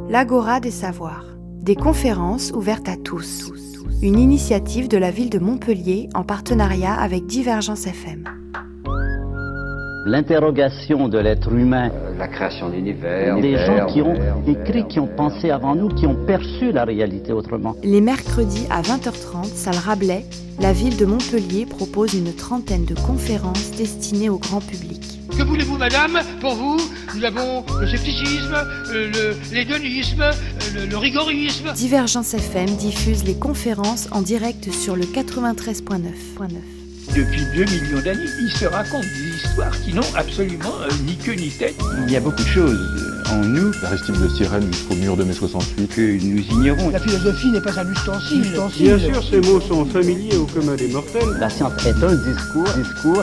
l'Agora des Savoirs, des conférences ouvertes à tous. Une initiative de la ville de Montpellier en partenariat avec Divergence FM. L'interrogation de l'être humain, la création d'univers, des gens qui ont écrit, qui ont pensé avant nous, qui ont perçu la réalité autrement. Les mercredis à 20h30, salle Rabelais, la ville de Montpellier propose une trentaine de conférences destinées au grand public. Que voulez-vous, madame? Pour vous, nous avons le scepticisme, l'hédonisme, le rigorisme. Divergence FM diffuse les conférences en direct sur le 93.9. Depuis 2 millions d'années, ils se racontent des histoires qui n'ont absolument ni queue ni tête. Il y a beaucoup de choses en nous. L'Aristide de Cyrène jusqu'au mur de mai 68. Que nous ignorons. La philosophie n'est pas un ustensile. Bien sûr, ces mots sont familiers au commun des mortels. La science est un discours.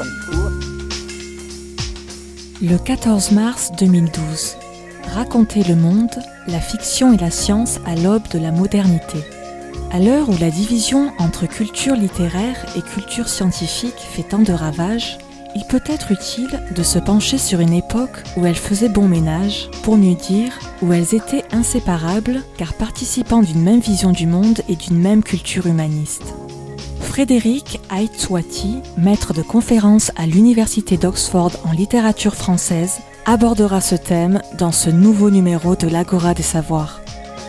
Le 14 mars 2012. Raconter le monde, la fiction et la science à l'aube de la modernité. À l'heure où la division entre culture littéraire et culture scientifique fait tant de ravages, il peut être utile de se pencher sur une époque où elles faisaient bon ménage, pour mieux dire, où elles étaient inséparables car participant d'une même vision du monde et d'une même culture humaniste. Frédéric Aitswati, maître de conférence à l'Université d'Oxford en littérature française, abordera ce thème dans ce nouveau numéro de l'Agora des Savoirs.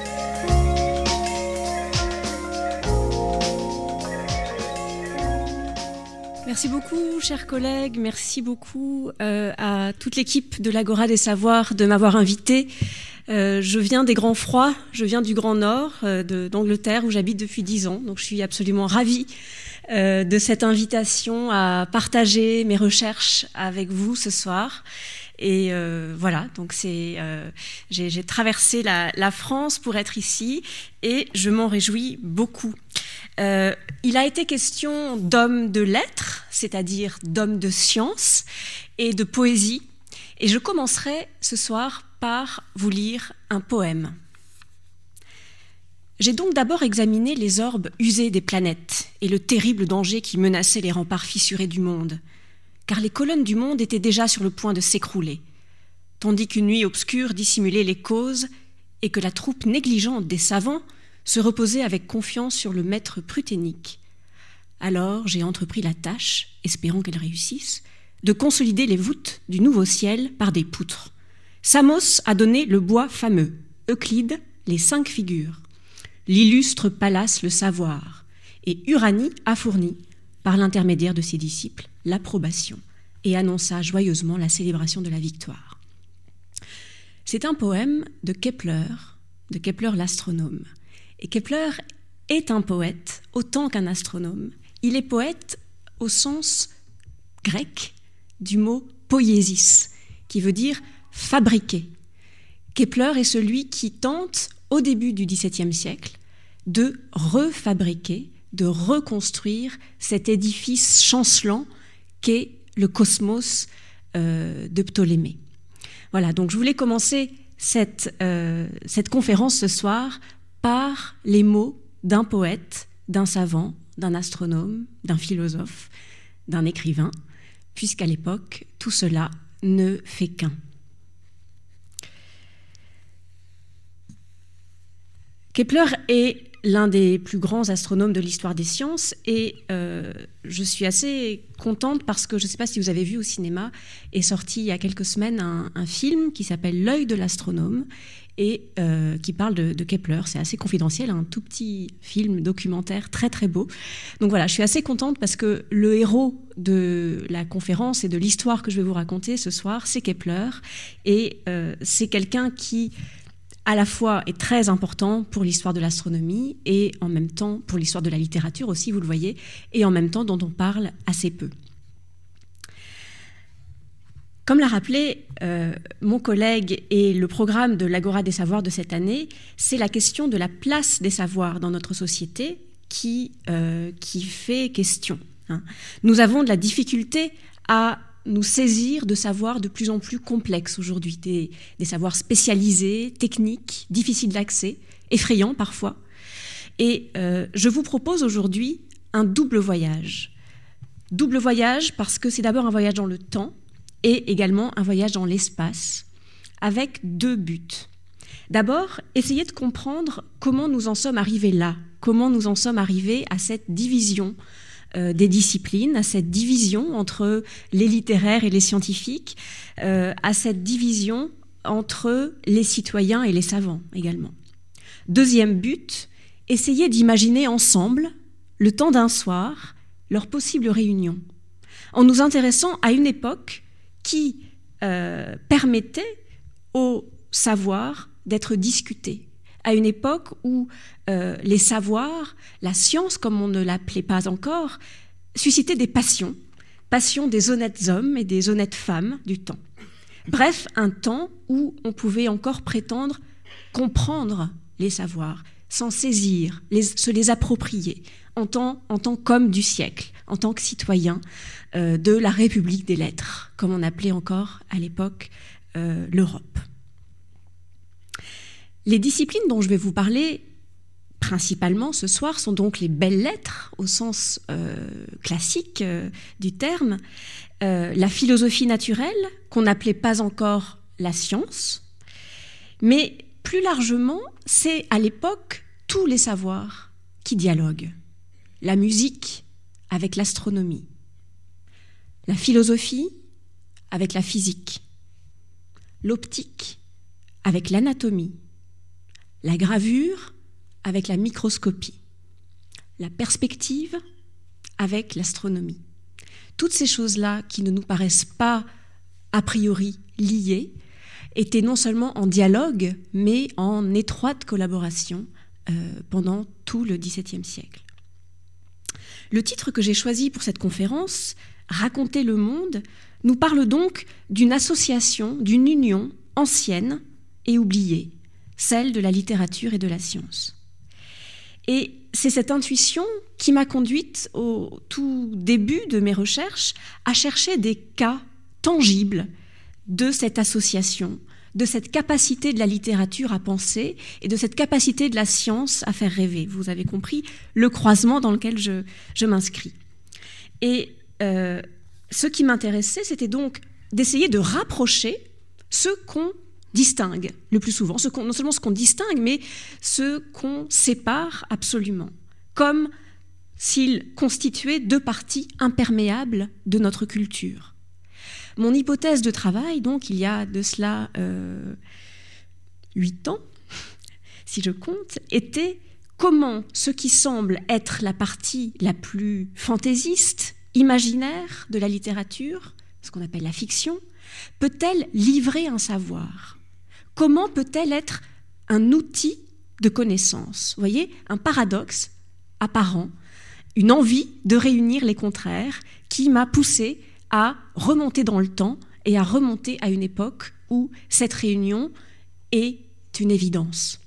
Merci beaucoup, chers collègues. Merci beaucoup à toute l'équipe de l'Agora des Savoirs de m'avoir invitée. Je viens des grands froids, je viens du Grand Nord, d'Angleterre, où j'habite depuis 10 ans. Donc je suis absolument ravie de cette invitation à partager mes recherches avec vous ce soir. Et voilà, donc j'ai traversé la France pour être ici et je m'en réjouis beaucoup. Il a été question d'hommes de lettres, c'est-à-dire d'hommes de science et de poésie. Et je commencerai ce soir par vous lire un poème. J'ai donc d'abord examiné les orbes usés des planètes et le terrible danger qui menaçait les remparts fissurés du monde, car les colonnes du monde étaient déjà sur le point de s'écrouler, tandis qu'une nuit obscure dissimulait les causes et que la troupe négligente des savants se reposait avec confiance sur le maître pruténique. Alors j'ai entrepris la tâche, espérant qu'elle réussisse, de consolider les voûtes du nouveau ciel par des poutres. Samos a donné le bois fameux, Euclide les 5 figures, l'illustre palace le savoir, et Uranie a fourni, par l'intermédiaire de ses disciples, l'approbation, et annonça joyeusement la célébration de la victoire. C'est un poème de Kepler l'astronome. Et Kepler est un poète autant qu'un astronome. Il est poète au sens grec du mot poiesis, qui veut dire fabriquer. Kepler est celui qui tente, au début du XVIIe siècle, de refabriquer, de reconstruire cet édifice chancelant qu'est le cosmos de Ptolémée. Voilà, donc je voulais commencer cette conférence ce soir par les mots d'un poète, d'un savant, d'un astronome, d'un philosophe, d'un écrivain, puisqu'à l'époque, tout cela ne fait qu'un. Kepler est l'un des plus grands astronomes de l'histoire des sciences et je suis assez contente parce que, je ne sais pas si vous avez vu au cinéma, est sorti il y a quelques semaines un film qui s'appelle L'œil de l'astronome et qui parle de Kepler. C'est assez confidentiel, un tout petit film documentaire très très beau. Donc voilà, je suis assez contente parce que le héros de la conférence et de l'histoire que je vais vous raconter ce soir, c'est Kepler et c'est quelqu'un qui à la fois est très important pour l'histoire de l'astronomie et en même temps pour l'histoire de la littérature aussi, vous le voyez, et en même temps dont on parle assez peu. Comme l'a rappelé mon collègue et le programme de l'Agora des Savoirs de cette année, c'est la question de la place des savoirs dans notre société qui fait question. Nous avons de la difficulté à nous saisir de savoirs de plus en plus complexes aujourd'hui, des savoirs spécialisés, techniques, difficiles d'accès, effrayants parfois. Et je vous propose aujourd'hui un double voyage. Double voyage parce que c'est d'abord un voyage dans le temps et également un voyage dans l'espace, avec 2 buts. D'abord, essayer de comprendre comment nous en sommes arrivés là, comment nous en sommes arrivés à cette division des disciplines, à cette division entre les littéraires et les scientifiques, à cette division entre les citoyens et les savants également. Deuxième but, essayer d'imaginer ensemble, le temps d'un soir, leur possible réunion, en nous intéressant à une époque qui permettait au savoir d'être discuté, à une époque où les savoirs, la science comme on ne l'appelait pas encore, suscitaient des passions des honnêtes hommes et des honnêtes femmes du temps. Bref, un temps où on pouvait encore prétendre comprendre les savoirs, s'en saisir, se les approprier, en tant qu'homme du siècle, en tant que citoyen de la République des lettres, comme on appelait encore à l'époque l'Europe. Les disciplines dont je vais vous parler principalement ce soir sont donc les belles lettres, au sens classique du terme, la philosophie naturelle, qu'on n'appelait pas encore la science, mais plus largement, c'est à l'époque tous les savoirs qui dialoguent. La musique avec l'astronomie, la philosophie avec la physique, l'optique avec l'anatomie, la gravure avec la microscopie, la perspective avec l'astronomie. Toutes ces choses-là qui ne nous paraissent pas a priori liées étaient non seulement en dialogue, mais en étroite collaboration pendant tout le XVIIe siècle. Le titre que j'ai choisi pour cette conférence, « Raconter le monde », nous parle donc d'une association, d'une union ancienne et oubliée, celle de la littérature et de la science. Et c'est cette intuition qui m'a conduite au tout début de mes recherches à chercher des cas tangibles de cette association, de cette capacité de la littérature à penser et de cette capacité de la science à faire rêver. Vous avez compris le croisement dans lequel je m'inscris. Et ce qui m'intéressait, c'était donc d'essayer de rapprocher ce qu'on distingue le plus souvent, non seulement ce qu'on distingue, mais ce qu'on sépare absolument, comme s'ils constituaient deux parties imperméables de notre culture. Mon hypothèse de travail, donc, il y a de cela 8 ans, si je compte, était comment ce qui semble être la partie la plus fantaisiste, imaginaire de la littérature, ce qu'on appelle la fiction, peut-elle livrer un savoir ? Comment peut-elle être un outil de connaissance ? Vous voyez, un paradoxe apparent, une envie de réunir les contraires qui m'a poussée à remonter dans le temps et à remonter à une époque où cette réunion est une évidence.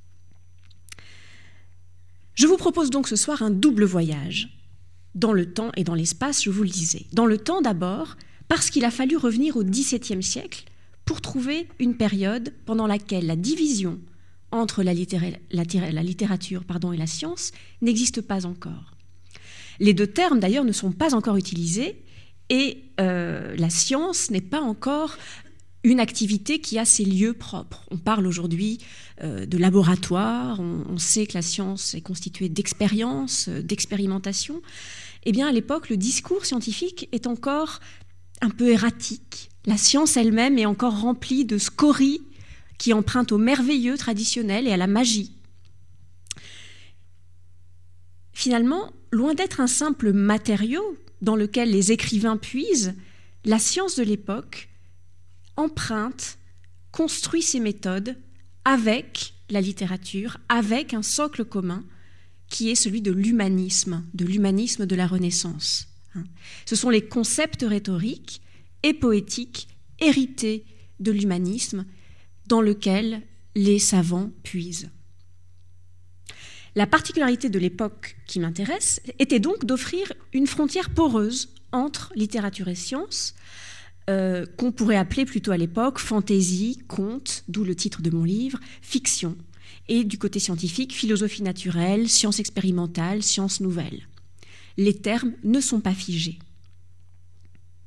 Je vous propose donc ce soir un double voyage, dans le temps et dans l'espace, je vous le disais. Dans le temps d'abord, parce qu'il a fallu revenir au XVIIe siècle pour trouver une période pendant laquelle la division entre la littérature et la science n'existe pas encore. Les deux termes, d'ailleurs, ne sont pas encore utilisés et la science n'est pas encore une activité qui a ses lieux propres. On parle aujourd'hui de laboratoire, on sait que la science est constituée d'expériences, d'expérimentation. Eh bien, à l'époque, le discours scientifique est encore un peu erratique. La science elle-même est encore remplie de scories qui empruntent au merveilleux traditionnel et à la magie. Finalement, loin d'être un simple matériau dans lequel les écrivains puisent, la science de l'époque emprunte, construit ses méthodes avec la littérature, avec un socle commun qui est celui de l'humanisme de la Renaissance. Ce sont les concepts rhétoriques et poétiques hérités de l'humanisme dans lequel les savants puisent. La particularité de l'époque qui m'intéresse était donc d'offrir une frontière poreuse entre littérature et science, qu'on pourrait appeler plutôt à l'époque fantaisie, conte, d'où le titre de mon livre, fiction, et du côté scientifique, philosophie naturelle, sciences expérimentales, sciences nouvelles. Les termes ne sont pas figés.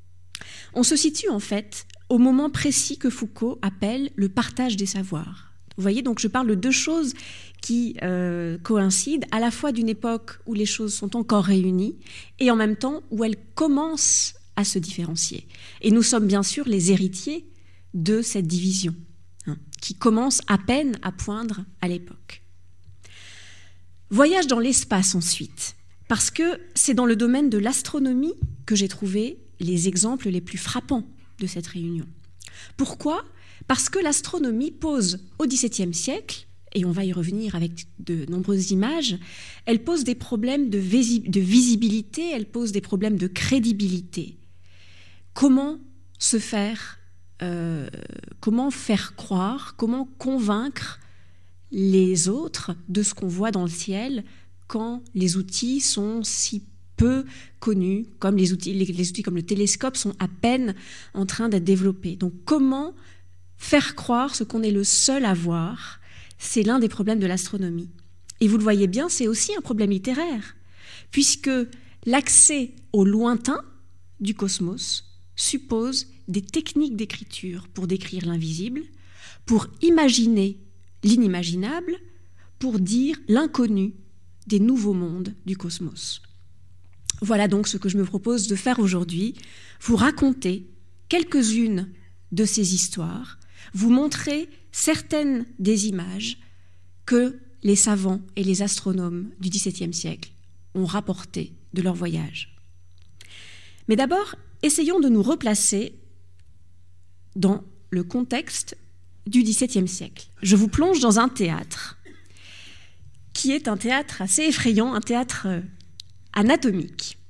On se situe en fait au moment précis que Foucault appelle le partage des savoirs. Vous voyez, donc je parle de deux choses qui coïncident, à la fois d'une époque où les choses sont encore réunies et en même temps où elles commencent à se différencier. Et nous sommes bien sûr les héritiers de cette division, qui commence à peine à poindre à l'époque. Voyage dans l'espace ensuite, parce que c'est dans le domaine de l'astronomie que j'ai trouvé les exemples les plus frappants de cette réunion. Pourquoi ? Parce que l'astronomie pose au XVIIe siècle, et on va y revenir avec de nombreuses images, elle pose des problèmes de visibilité, elle pose des problèmes de crédibilité. Comment se faire, comment faire croire, comment convaincre les autres de ce qu'on voit dans le ciel quand les outils sont si peu connus, comme les outils comme le télescope sont à peine en train d'être développés. Donc comment faire croire ce qu'on est le seul à voir, c'est l'un des problèmes de l'astronomie. Et vous le voyez bien, c'est aussi un problème littéraire, puisque l'accès au lointain du cosmos suppose des techniques d'écriture pour décrire l'invisible, pour imaginer l'inimaginable, pour dire l'inconnu des nouveaux mondes du cosmos. Voilà donc ce que je me propose de faire aujourd'hui, vous raconter quelques-unes de ces histoires, vous montrer certaines des images que les savants et les astronomes du XVIIe siècle ont rapportées de leur voyage. Mais d'abord, essayons de nous replacer dans le contexte du XVIIe siècle. Je vous plonge dans un théâtre qui est un théâtre assez effrayant, un théâtre anatomique.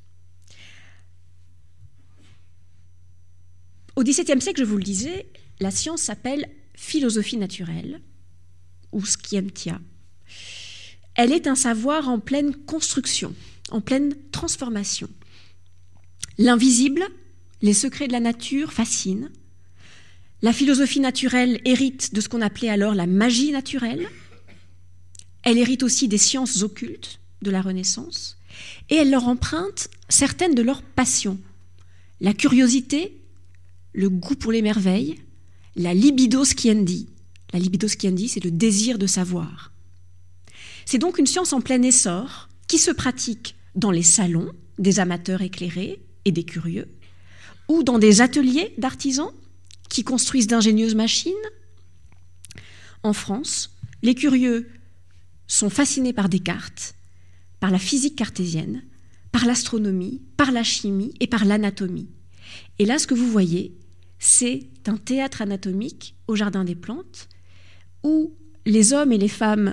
Au XVIIe siècle, je vous le disais, la science s'appelle philosophie naturelle, ou scientia. Elle est un savoir en pleine construction, en pleine transformation. L'invisible, les secrets de la nature fascinent. La philosophie naturelle hérite de ce qu'on appelait alors la magie naturelle. Elle hérite aussi des sciences occultes de la Renaissance. Et elle leur emprunte certaines de leurs passions. La curiosité, le goût pour les merveilles, la libido sciendi. La libido sciendi, c'est le désir de savoir. C'est donc une science en plein essor qui se pratique dans les salons des amateurs éclairés et des curieux, ou dans des ateliers d'artisans qui construisent d'ingénieuses machines. En France, les curieux sont fascinés par Descartes, par la physique cartésienne, par l'astronomie, par la chimie et par l'anatomie. Et là, ce que vous voyez, c'est un théâtre anatomique au Jardin des Plantes où les hommes et les femmes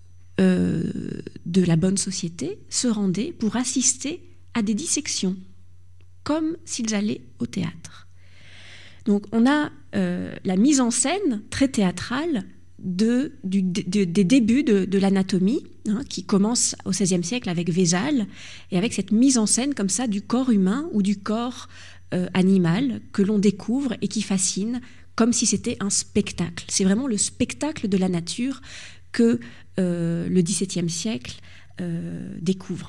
de la bonne société se rendaient pour assister à des dissections, comme s'ils allaient au théâtre. Donc on a la mise en scène très théâtrale des débuts de l'anatomie, qui commence au XVIe siècle avec Vézal, et avec cette mise en scène comme ça du corps humain ou du corps animal que l'on découvre et qui fascine, comme si c'était un spectacle. C'est vraiment le spectacle de la nature que le XVIIe siècle découvre.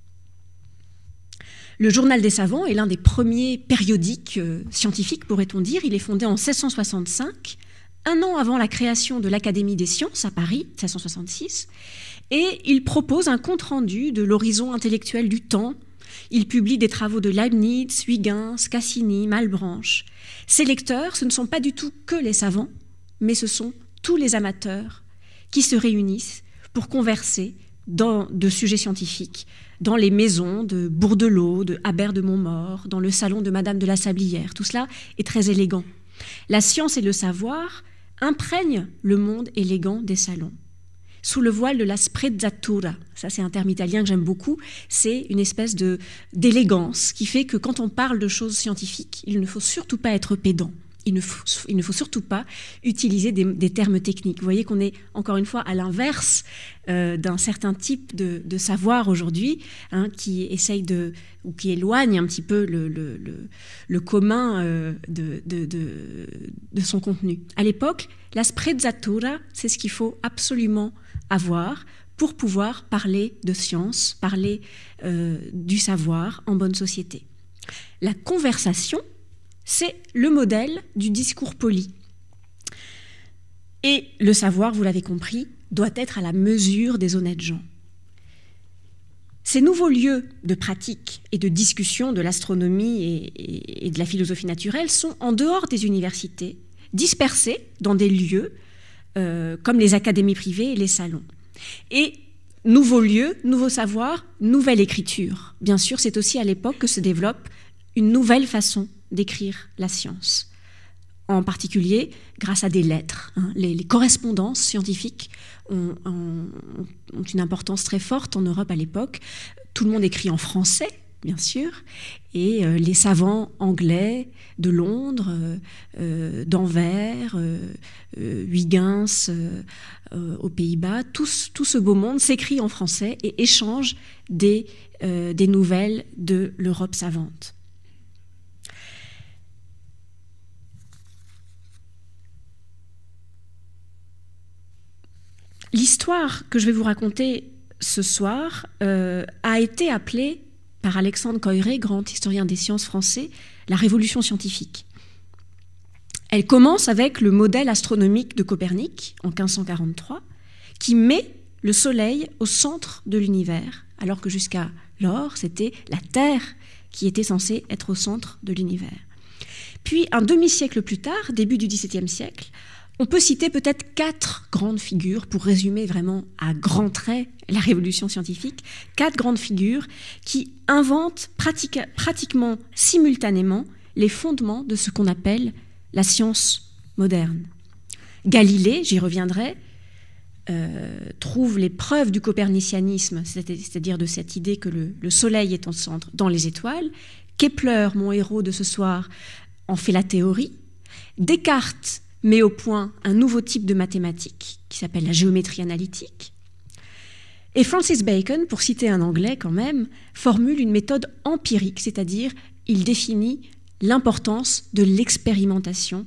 Le Journal des savants est l'un des premiers périodiques scientifiques, pourrait-on dire. Il est fondé en 1665, un an avant la création de l'Académie des sciences à Paris, 1666, et il propose un compte-rendu de l'horizon intellectuel du temps. Il publie des travaux de Leibniz, Huygens, Cassini, Malebranche. Ses lecteurs, ce ne sont pas du tout que les savants, mais ce sont tous les amateurs qui se réunissent pour converser de sujets scientifiques dans les maisons de Bourdelot, de Habert de Montmort, dans le salon de Madame de la Sablière. Tout cela est très élégant. La science et le savoir imprègnent le monde élégant des salons. Sous le voile de la sprezzatura, ça c'est un terme italien que j'aime beaucoup, c'est une espèce d'élégance qui fait que quand on parle de choses scientifiques, il ne faut surtout pas être pédant. Il ne faut surtout pas utiliser des termes techniques. Vous voyez qu'on est encore une fois à l'inverse d'un certain type de savoir aujourd'hui, qui essaye ou qui éloigne un petit peu le commun de son contenu. À l'époque, la sprezzatura, c'est ce qu'il faut absolument avoir pour pouvoir parler de science, parler du savoir en bonne société. La conversation, c'est le modèle du discours poli. Et le savoir, vous l'avez compris, doit être à la mesure des honnêtes gens. Ces nouveaux lieux de pratique et de discussion de l'astronomie et de la philosophie naturelle sont en dehors des universités, dispersés dans des lieux comme les académies privées et les salons. Et nouveaux lieux, nouveaux savoirs, nouvelle écriture. Bien sûr, c'est aussi à l'époque que se développe une nouvelle façon d'écrire la science. En particulier grâce à des lettres. Les correspondances scientifiques ont une importance très forte en Europe à l'époque. Tout le monde écrit en français, bien sûr, et les savants anglais de Londres, d'Anvers, Huygens aux Pays-Bas, tout ce beau monde s'écrit en français et échange des nouvelles de l'Europe savante. L'histoire que je vais vous raconter ce soir a été appelée par Alexandre Coiré, grand historien des sciences français, la révolution scientifique. Elle commence avec le modèle astronomique de Copernic en 1543, qui met le Soleil au centre de l'univers, alors que jusqu'alors, c'était la Terre qui était censée être au centre de l'univers. Puis, un demi-siècle plus tard, début du XVIIe siècle, on peut citer peut-être 4 grandes figures, pour résumer vraiment à grands traits la révolution scientifique, 4 grandes figures qui inventent pratiquement simultanément les fondements de ce qu'on appelle la science moderne. Galilée, j'y reviendrai, trouve les preuves du copernicianisme, c'est-à-dire de cette idée que le Soleil est au centre dans les étoiles. Kepler, mon héros de ce soir, en fait la théorie. Descartes met au point un nouveau type de mathématiques qui s'appelle la géométrie analytique. Et Francis Bacon, pour citer un anglais quand même, formule une méthode empirique, c'est-à-dire il définit l'importance de l'expérimentation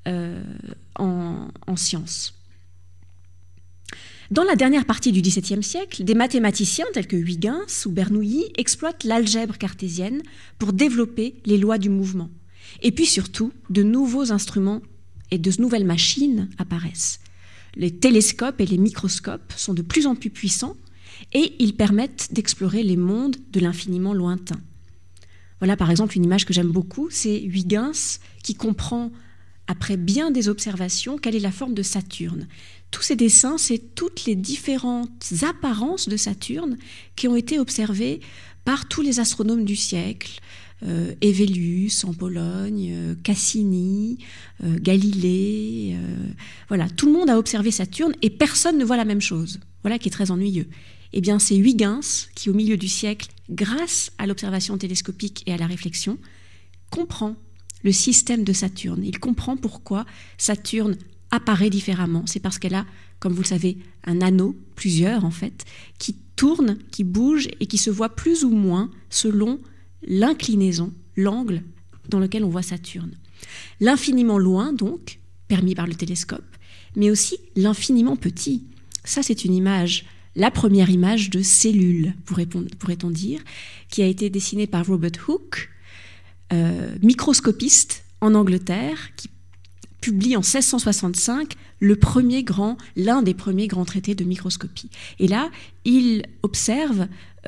en sciences. Dans la dernière partie du XVIIe siècle, des mathématiciens tels que Huygens ou Bernoulli exploitent l'algèbre cartésienne pour développer les lois du mouvement. Et puis surtout, de nouveaux instruments et de nouvelles machines apparaissent. Les télescopes et les microscopes sont de plus en plus puissants et ils permettent d'explorer les mondes de l'infiniment lointain. Voilà par exemple une image que j'aime beaucoup, c'est Huygens qui comprend, après bien des observations, quelle est la forme de Saturne. Tous ces dessins, c'est toutes les différentes apparences de Saturne qui ont été observées par tous les astronomes du siècle, Évelius en Pologne, Cassini, Galilée, voilà, tout le monde a observé Saturne et personne ne voit la même chose. Voilà qui est très ennuyeux. Eh bien, c'est Huygens qui, au milieu du siècle, grâce à l'observation télescopique et à la réflexion, comprend le système de Saturne. Il comprend pourquoi Saturne apparaît différemment. C'est parce qu'elle a, comme vous le savez, un anneau, plusieurs en fait, qui tourne, qui bouge et qui se voit plus ou moins selon l'inclinaison, l'angle dans lequel on voit Saturne. L'infiniment loin, donc, permis par le télescope, mais aussi l'infiniment petit. Ça, c'est une image, la première image de cellule, pourrait-on dire, qui a été dessinée par Robert Hooke, microscopiste en Angleterre, qui publie en 1665 l'un des premiers grands traités de microscopie. Et là, il observe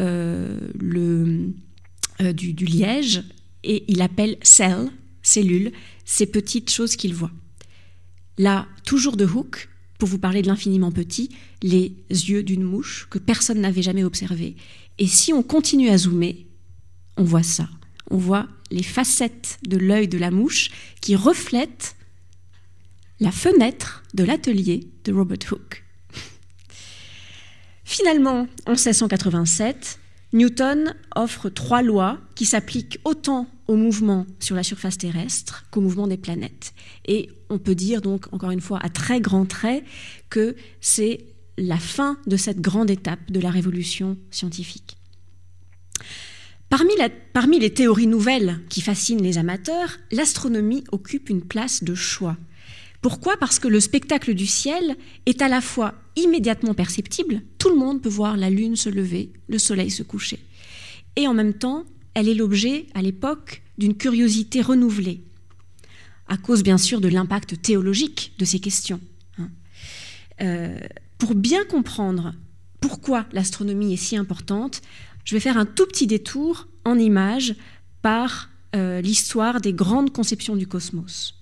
du liège et il appelle cellule, ces petites choses qu'il voit. Là, toujours de Hooke, pour vous parler de l'infiniment petit, les yeux d'une mouche que personne n'avait jamais observé. Et si on continue à zoomer, on voit ça. On voit les facettes de l'œil de la mouche qui reflètent la fenêtre de l'atelier de Robert Hooke. Finalement, en 1687, Newton offre 3 lois qui s'appliquent autant au mouvement sur la surface terrestre qu'au mouvement des planètes. Et on peut dire donc, encore une fois, à très grands traits, que c'est la fin de cette grande étape de la révolution scientifique. Parmi les théories nouvelles qui fascinent les amateurs, l'astronomie occupe une place de choix. Pourquoi ? Parce que le spectacle du ciel est à la fois immédiatement perceptible, tout le monde peut voir la lune se lever, le soleil se coucher. Et en même temps, elle est l'objet, à l'époque, d'une curiosité renouvelée, à cause bien sûr de l'impact théologique de ces questions. pour bien comprendre pourquoi l'astronomie est si importante, je vais faire un tout petit détour en images par l'histoire des grandes conceptions du cosmos.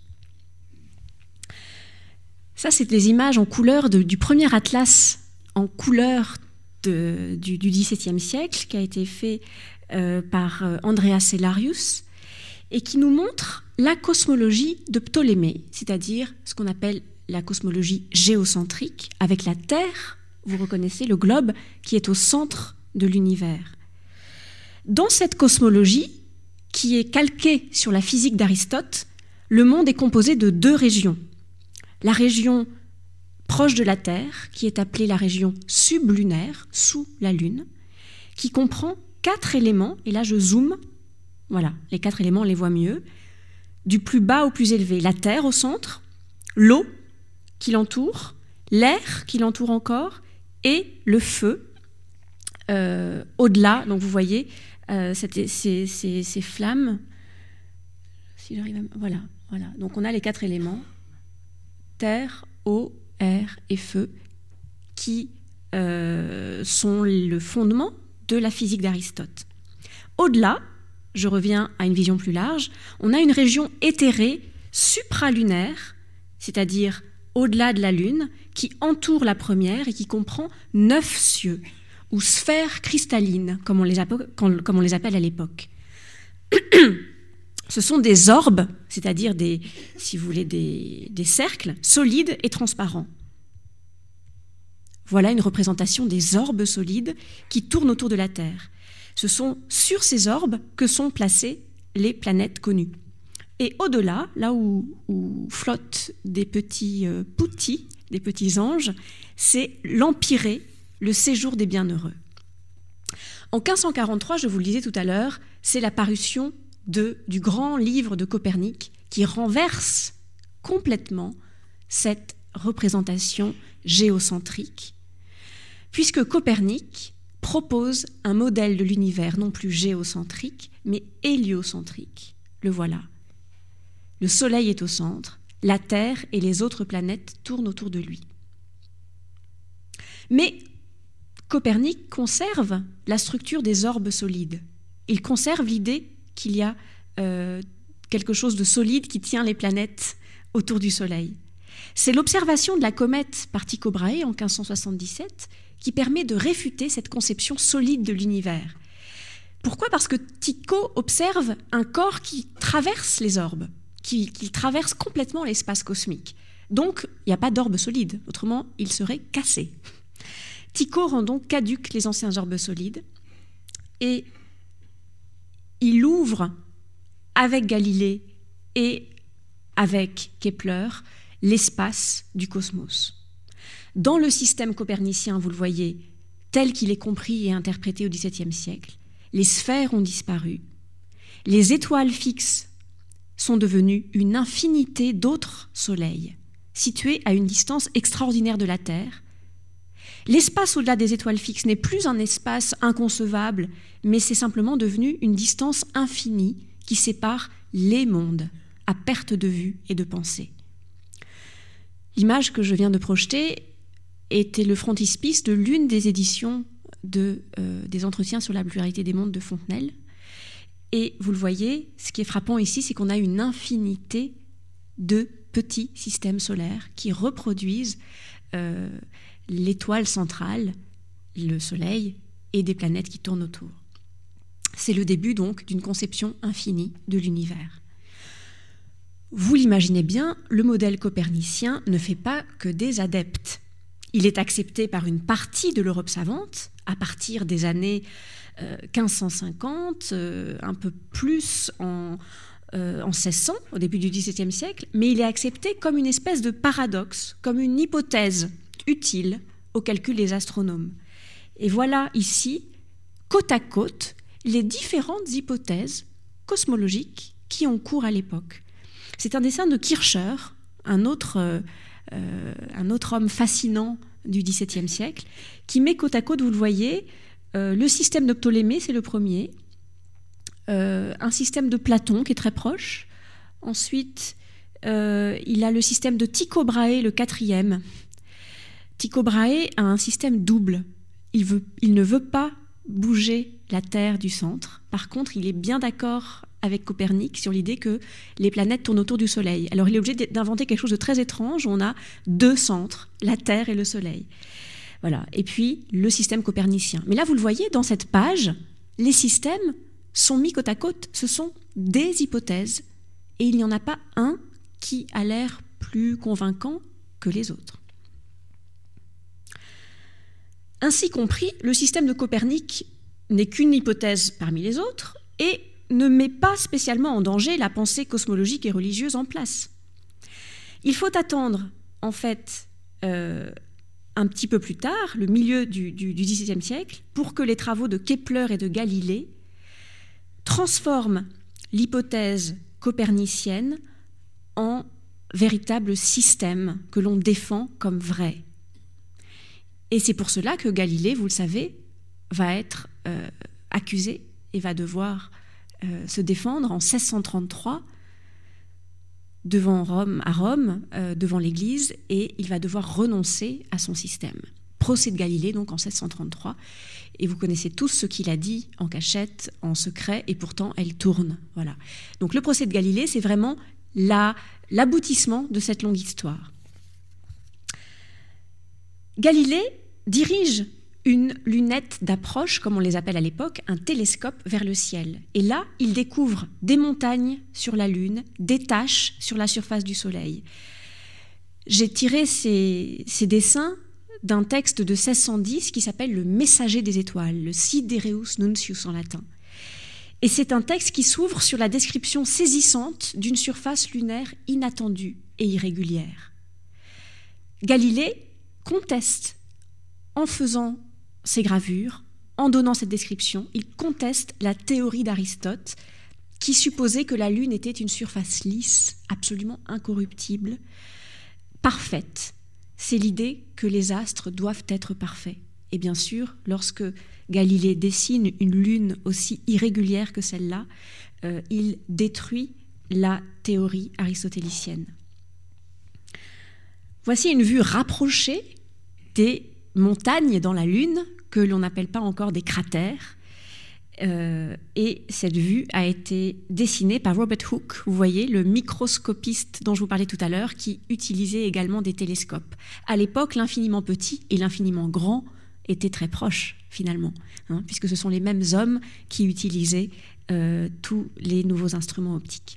Ça, c'est des images en couleur du premier atlas en couleur du XVIIe siècle, qui a été fait par Andreas Cellarius, et qui nous montre la cosmologie de Ptolémée, c'est-à-dire ce qu'on appelle la cosmologie géocentrique, avec la Terre, vous reconnaissez le globe, qui est au centre de l'univers. Dans cette cosmologie, qui est calquée sur la physique d'Aristote, le monde est composé de 2 régions. La région proche de la Terre, qui est appelée la région sublunaire, sous la Lune, qui comprend 4 éléments, et là je zoome, voilà, les 4 éléments on les voit mieux, du plus bas au plus élevé, la Terre au centre, l'eau qui l'entoure, l'air qui l'entoure encore, et le feu au-delà. Donc vous voyez ces flammes, si j'arrive à... Voilà. Donc on a les 4 éléments, terre, eau, air et feu, qui sont le fondement de la physique d'Aristote. Au-delà, je reviens à une vision plus large, on a une région éthérée supralunaire, c'est-à-dire au-delà de la Lune, qui entoure la première et qui comprend 9 cieux, ou sphères cristallines, comme on les appelle à l'époque. Ce sont des orbes, c'est-à-dire des cercles solides et transparents. Voilà une représentation des orbes solides qui tournent autour de la Terre. Ce sont sur ces orbes que sont placées les planètes connues. Et au-delà, là où flottent des petits poutis, des petits anges, c'est l'Empyrée, le séjour des bienheureux. En 1543, je vous le disais tout à l'heure, c'est la parution du grand livre de Copernic qui renverse complètement cette représentation géocentrique, puisque Copernic propose un modèle de l'univers non plus géocentrique, mais héliocentrique. Le voilà. Le Soleil est au centre, la Terre et les autres planètes tournent autour de lui. Mais Copernic conserve la structure des orbes solides. Il conserve l'idée qu'il y a quelque chose de solide qui tient les planètes autour du Soleil. C'est l'observation de la comète par Tycho Brahe en 1577 qui permet de réfuter cette conception solide de l'univers. Pourquoi ? Parce que Tycho observe un corps qui traverse les orbes, qui traverse complètement l'espace cosmique. Donc, il n'y a pas d'orbe solide, autrement, il serait cassé. Tycho rend donc caduques les anciens orbes solides et il ouvre avec Galilée et avec Kepler l'espace du cosmos. Dans le système copernicien, vous le voyez, tel qu'il est compris et interprété au XVIIe siècle, les sphères ont disparu, les étoiles fixes sont devenues une infinité d'autres soleils, situés à une distance extraordinaire de la Terre. L'espace au-delà des étoiles fixes n'est plus un espace inconcevable, mais c'est simplement devenu une distance infinie qui sépare les mondes, à perte de vue et de pensée. L'image que je viens de projeter était le frontispice de l'une des éditions des Entretiens sur la pluralité des mondes de Fontenelle. Et vous le voyez, ce qui est frappant ici, c'est qu'on a une infinité de petits systèmes solaires qui reproduisent l'étoile centrale, le Soleil, et des planètes qui tournent autour. C'est le début donc d'une conception infinie de l'univers. Vous l'imaginez bien, le modèle copernicien ne fait pas que des adeptes. Il est accepté par une partie de l'Europe savante à partir des années 1550, un peu plus en 1600, au début du XVIIe siècle, mais il est accepté comme une espèce de paradoxe, comme une hypothèse utile au calcul des astronomes. Et voilà ici, côte à côte, les différentes hypothèses cosmologiques qui ont cours à l'époque. C'est un dessin de Kircher, un autre homme fascinant du XVIIe siècle, qui met côte à côte, vous le voyez, le système de Ptolémée, c'est le premier, un système de Platon qui est très proche, ensuite il a le système de Tycho Brahe, le quatrième, Tycho Brahe a un système double. Il ne veut pas bouger la Terre du centre. Par contre, il est bien d'accord avec Copernic sur l'idée que les planètes tournent autour du Soleil. Alors il est obligé d'inventer quelque chose de très étrange. On a deux centres, la Terre et le Soleil. Voilà. Et puis le système copernicien. Mais là, vous le voyez, dans cette page, les systèmes sont mis côte à côte. Ce sont des hypothèses. Et il n'y en a pas un qui a l'air plus convaincant que les autres. Ainsi compris, le système de Copernic n'est qu'une hypothèse parmi les autres et ne met pas spécialement en danger la pensée cosmologique et religieuse en place. Il faut attendre, en fait, un petit peu plus tard, le milieu du XVIIe siècle, pour que les travaux de Kepler et de Galilée transforment l'hypothèse copernicienne en véritable système que l'on défend comme vrai. Et c'est pour cela que Galilée, vous le savez, va être accusé et va devoir se défendre en 1633 à Rome, devant l'Église, et il va devoir renoncer à son système. Procès de Galilée, donc en 1633, et vous connaissez tous ce qu'il a dit en cachette, en secret, et pourtant elle tourne. Voilà. Donc le procès de Galilée, c'est vraiment l'aboutissement de cette longue histoire. Galilée dirige une lunette d'approche, comme on les appelle à l'époque, un télescope vers le ciel. Et là, il découvre des montagnes sur la Lune, des taches sur la surface du Soleil. J'ai tiré ces dessins d'un texte de 1610 qui s'appelle « Le Messager des étoiles », le Sidereus Nuncius en latin. Et c'est un texte qui s'ouvre sur la description saisissante d'une surface lunaire inattendue et irrégulière. Galilée conteste, en faisant ces gravures, en donnant cette description, il conteste la théorie d'Aristote qui supposait que la Lune était une surface lisse, absolument incorruptible, parfaite. C'est l'idée que les astres doivent être parfaits. Et bien sûr, lorsque Galilée dessine une Lune aussi irrégulière que celle-là, il détruit la théorie aristotélicienne. Voici une vue rapprochée des montagnes dans la Lune, que l'on n'appelle pas encore des cratères. Et cette vue a été dessinée par Robert Hooke, vous voyez, le microscopiste dont je vous parlais tout à l'heure, qui utilisait également des télescopes. À l'époque, l'infiniment petit et l'infiniment grand étaient très proches, finalement, puisque ce sont les mêmes hommes qui utilisaient tous les nouveaux instruments optiques.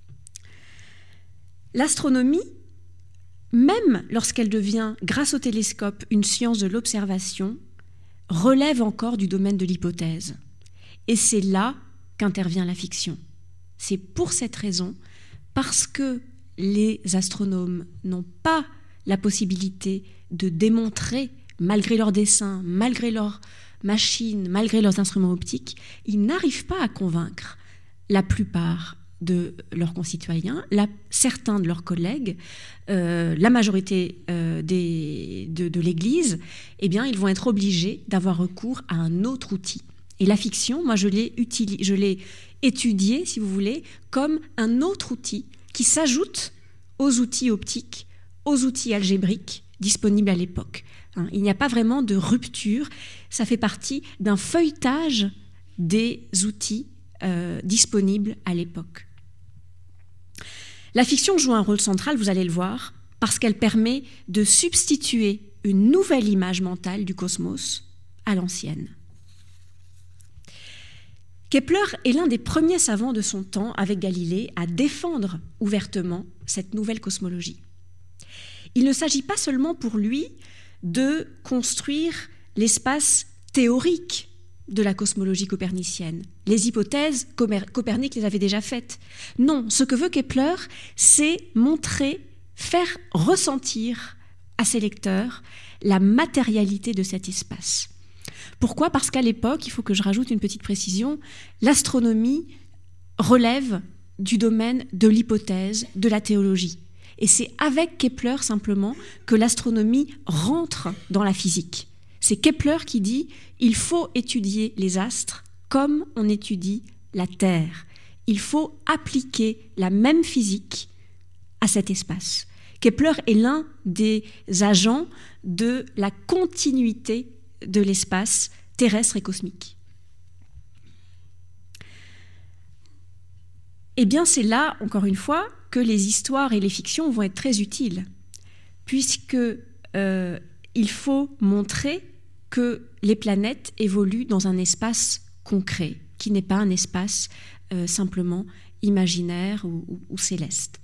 L'astronomie, même lorsqu'elle devient, grâce au télescope, une science de l'observation, relève encore du domaine de l'hypothèse. Et c'est là qu'intervient la fiction. C'est pour cette raison, parce que les astronomes n'ont pas la possibilité de démontrer, malgré leurs dessins, malgré leurs machines, malgré leurs instruments optiques, ils n'arrivent pas à convaincre la plupart de leurs concitoyens, certains de leurs collègues, la majorité de l'Église, eh bien, ils vont être obligés d'avoir recours à un autre outil. Et la fiction, moi, je l'ai étudiée, si vous voulez, comme un autre outil qui s'ajoute aux outils optiques, aux outils algébriques disponibles à l'époque. Il n'y a pas vraiment de rupture, ça fait partie d'un feuilletage des outils disponibles à l'époque. La fiction joue un rôle central, vous allez le voir, parce qu'elle permet de substituer une nouvelle image mentale du cosmos à l'ancienne. Kepler est l'un des premiers savants de son temps, avec Galilée, à défendre ouvertement cette nouvelle cosmologie. Il ne s'agit pas seulement pour lui de construire l'espace théorique de la cosmologie copernicienne. Les hypothèses, Copernic les avait déjà faites. Non, ce que veut Kepler, c'est montrer, faire ressentir à ses lecteurs la matérialité de cet espace. Pourquoi ? Parce qu'à l'époque, il faut que je rajoute une petite précision, l'astronomie relève du domaine de l'hypothèse, de la théologie. Et c'est avec Kepler simplement que l'astronomie rentre dans la physique. C'est Kepler qui dit « il faut étudier les astres comme on étudie la Terre. Il faut appliquer la même physique à cet espace. Kepler est l'un des agents de la continuité de l'espace terrestre et cosmique. Eh bien, c'est là, encore une fois, que les histoires et les fictions vont être très utiles, puisque il faut montrer que les planètes évoluent dans un espace concret, qui n'est pas un espace simplement imaginaire ou céleste.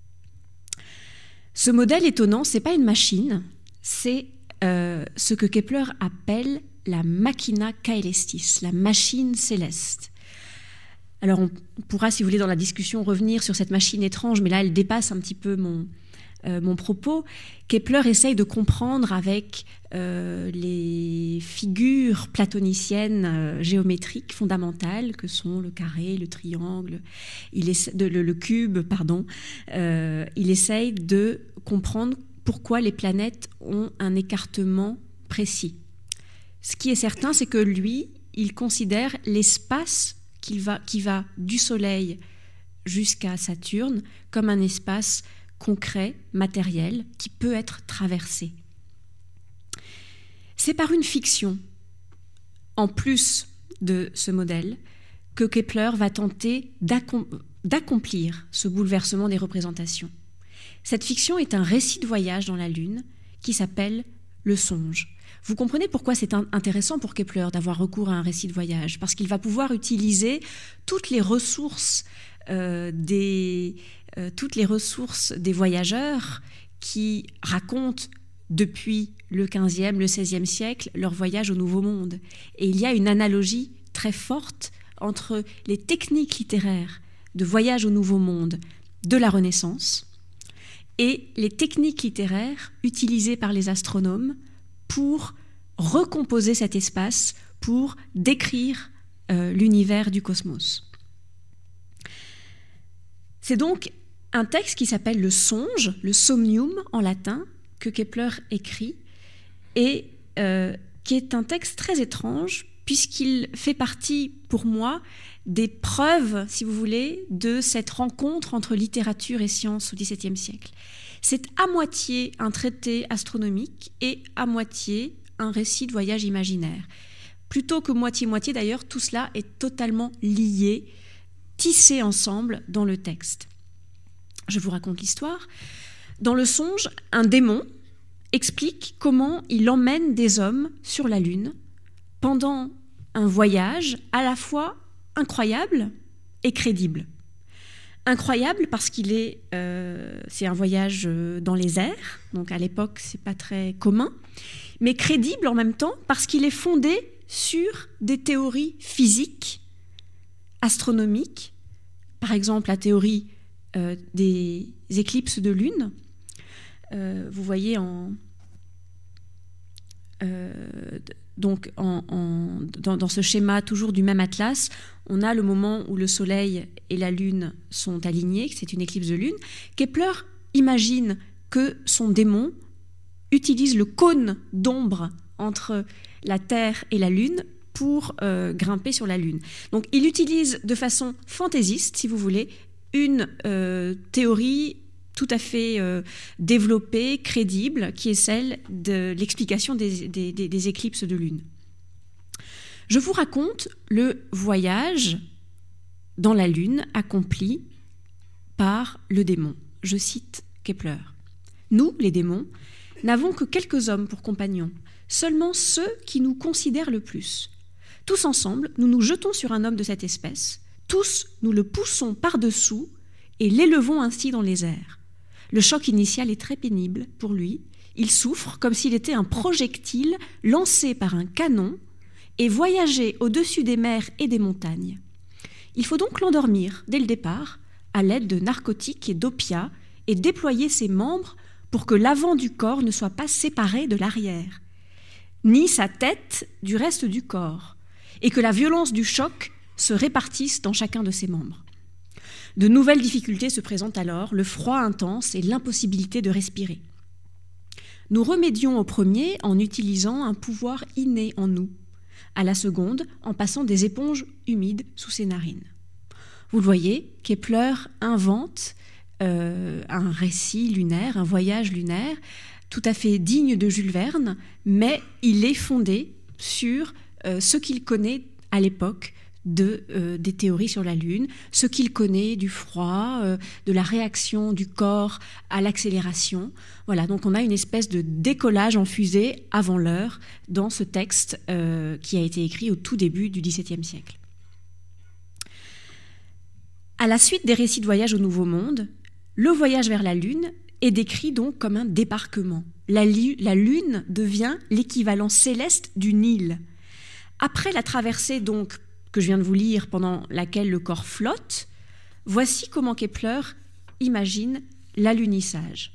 Ce modèle étonnant, ce n'est pas une machine, c'est ce que Kepler appelle la machina caelestis, la machine céleste. Alors on pourra, si vous voulez, dans la discussion revenir sur cette machine étrange, mais là elle dépasse un petit peu mon propos. Kepler essaye de comprendre avec les figures platoniciennes géométriques fondamentales que sont le carré, le triangle, le cube, il essaye de comprendre pourquoi les planètes ont un écartement précis. Ce qui est certain, c'est que lui, il considère l'espace qui va du Soleil jusqu'à Saturne comme un espace concret, matériel, qui peut être traversé. C'est par une fiction, en plus de ce modèle, que Kepler va tenter d'accomplir ce bouleversement des représentations. Cette fiction est un récit de voyage dans la Lune qui s'appelle Le Songe. Vous comprenez pourquoi c'est intéressant pour Kepler d'avoir recours à un récit de voyage, parce qu'il va pouvoir utiliser toutes les ressources des voyageurs qui racontent depuis le XVe, le XVIe siècle leur voyage au Nouveau Monde. Et il y a une analogie très forte entre les techniques littéraires de voyage au Nouveau Monde de la Renaissance et les techniques littéraires utilisées par les astronomes pour recomposer cet espace, pour décrire l'univers du cosmos. C'est donc un texte qui s'appelle le Songe, le Somnium en latin, que Kepler écrit, et qui est un texte très étrange, puisqu'il fait partie, pour moi, des preuves, si vous voulez, de cette rencontre entre littérature et science au XVIIe siècle. C'est à moitié un traité astronomique et à moitié un récit de voyage imaginaire. Plutôt que moitié-moitié, d'ailleurs, tout cela est totalement lié, tissé ensemble dans le texte. Je vous raconte l'histoire. Dans le Songe, un démon explique comment il emmène des hommes sur la Lune pendant un voyage à la fois incroyable et crédible. Incroyable parce c'est un voyage dans les airs, donc à l'époque c'est pas très commun, mais crédible en même temps parce qu'il est fondé sur des théories physiques, astronomiques, par exemple la théorie des éclipses de lune. Vous voyez dans ce schéma toujours du même atlas, on a le moment où le Soleil et la Lune sont alignés, c'est une éclipse de lune. Kepler imagine que son démon utilise le cône d'ombre entre la Terre et la Lune pour grimper sur la Lune. Donc il utilise de façon fantaisiste, si vous voulez, une théorie tout à fait développée, crédible, qui est celle de l'explication des éclipses de lune. Je vous raconte le voyage dans la Lune accompli par le démon. Je cite Kepler. « Nous, les démons, n'avons que quelques hommes pour compagnons, seulement ceux qui nous considèrent le plus. Tous ensemble, nous nous jetons sur un homme de cette espèce, tous nous le poussons par-dessous et l'élevons ainsi dans les airs. Le choc initial est très pénible pour lui. Il souffre comme s'il était un projectile lancé par un canon et voyager au-dessus des mers et des montagnes. Il faut donc l'endormir dès le départ à l'aide de narcotiques et d'opiats et déployer ses membres pour que l'avant du corps ne soit pas séparé de l'arrière, ni sa tête du reste du corps, et que la violence du choc se répartisse dans chacun de ses membres. De nouvelles difficultés se présentent alors, le froid intense et l'impossibilité de respirer. Nous remédions au premier en utilisant un pouvoir inné en nous, à la seconde en passant des éponges humides sous ses narines. Vous le voyez, Kepler invente un récit lunaire, un voyage lunaire, tout à fait digne de Jules Verne, mais il est fondé sur ce qu'il connaît à l'époque des théories sur la Lune, ce qu'il connaît du froid, de la réaction du corps à l'accélération. Voilà, donc on a une espèce de décollage en fusée avant l'heure dans ce texte qui a été écrit au tout début du XVIIe siècle. À la suite des récits de voyage au Nouveau Monde, le voyage vers la Lune est décrit donc comme un débarquement. La Lune devient l'équivalent céleste du Nil. Après la traversée donc que je viens de vous lire, pendant laquelle le corps flotte, voici comment Kepler imagine l'alunissage.